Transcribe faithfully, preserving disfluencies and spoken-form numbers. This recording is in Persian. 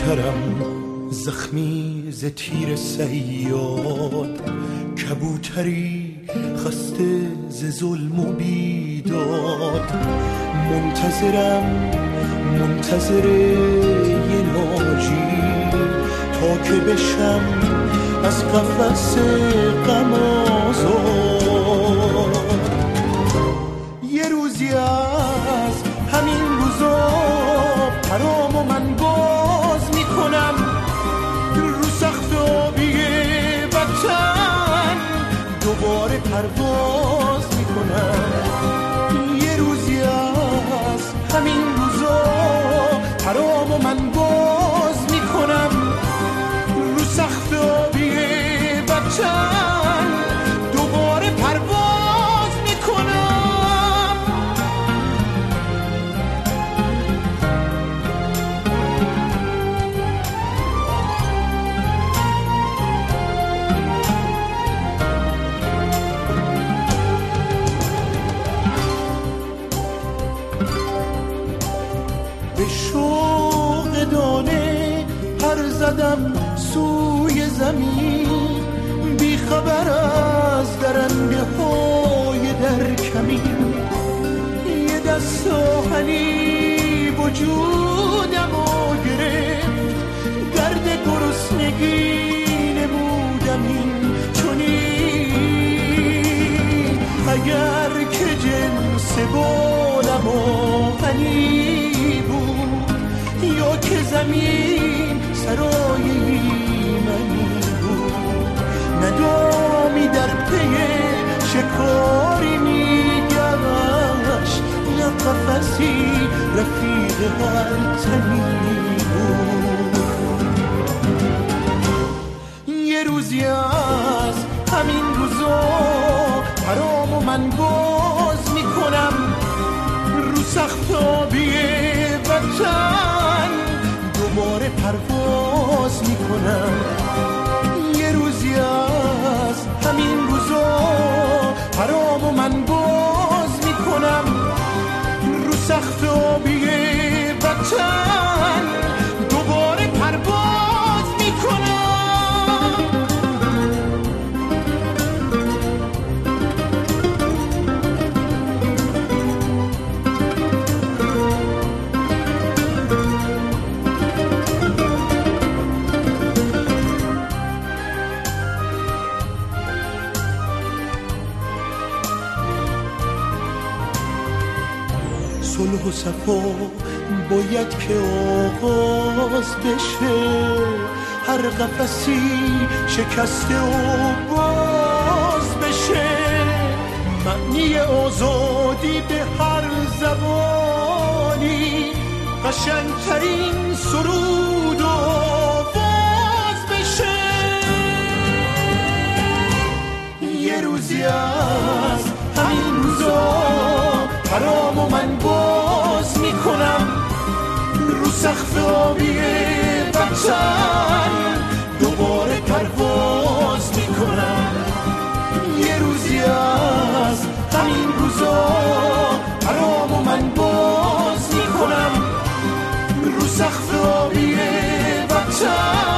کبوترم زخمی ز تیر صیاد، کبوتری خسته ز ظلم و بیداد. منتظرم منتظر یه ناجی تا که بشم از قفس غم آزاد. یه روزی از همین روزا پرامو من باز میکنم رو سقف آبی وطن، دوباره پرواز میکنم. یه روزی از همین روزا پرامو من باز میکنم رو سقف آبی وطن، دوباره پرواز میکنم. به شوق دانه پر زدم سوی زمین، بی خبر از درنده های در کمین. یه دست آهنی وجودم و گرفت، درد گرسنگی نمودم این چنین. اگر که جنس بالم آهنی بود، یا که زمین سرایی منی بود، ندامی در پی شکاری میگشت، نه قفسی رفیق هر تنی بود. یه روزی از همین روزا پرامو من باز میکنم رو سقف آبی وطن، دوباره پرواز میکنم. یه روزی از همین روزا پرامو من باز میکنم رو سقف آبی وطن، دوباره پرواز میکنم. صلح و صفا باید که آغاز بشه، هر قفسی شکسته و باز بشه. معنی آزادی به هر زبانی قشنگترین سرود و آواز بشه. یه روزی از همین روزا پرامو من باز میکنم رو سقف آبی وطن، دوباره پرواز میکنم. یه روزی از همین روزا پرامو من باز میکنم رو سقف آبی وطن،